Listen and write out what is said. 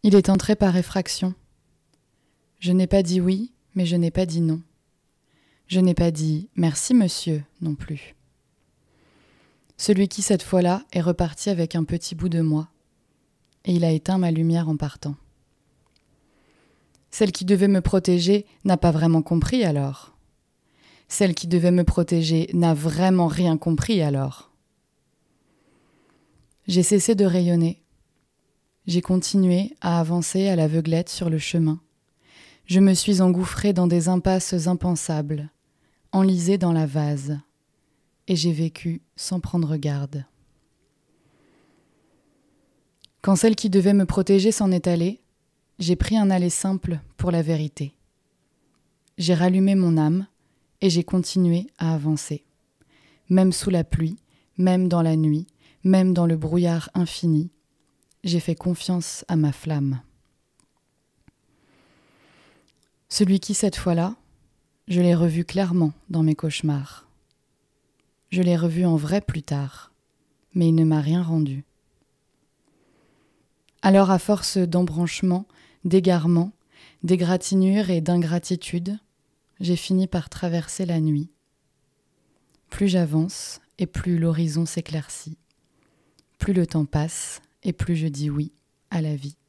Il est entré par effraction. Je n'ai pas dit oui, mais je n'ai pas dit non. Je n'ai pas dit « merci monsieur » non plus. Celui qui, cette fois-là, est reparti avec un petit bout de moi, et il a éteint ma lumière en partant. Celle qui devait me protéger n'a pas vraiment compris alors. Celle qui devait me protéger n'a vraiment rien compris alors. J'ai cessé de rayonner. J'ai continué à avancer à l'aveuglette sur le chemin. Je me suis engouffrée dans des impasses impensables, enlisée dans la vase, et j'ai vécu sans prendre garde. Quand celle qui devait me protéger s'en est allée, j'ai pris un aller simple pour la vérité. J'ai rallumé mon âme et j'ai continué à avancer. Même sous la pluie, même dans la nuit, même dans le brouillard infini, j'ai fait confiance à ma flamme. Celui qui, cette fois-là, je l'ai revu clairement dans mes cauchemars. Je l'ai revu en vrai plus tard, mais il ne m'a rien rendu. Alors, à force d'embranchements, d'égarements, d'égratignures et d'ingratitude, j'ai fini par traverser la nuit. Plus j'avance et plus l'horizon s'éclaircit. Plus le temps passe et plus je dis oui à la vie.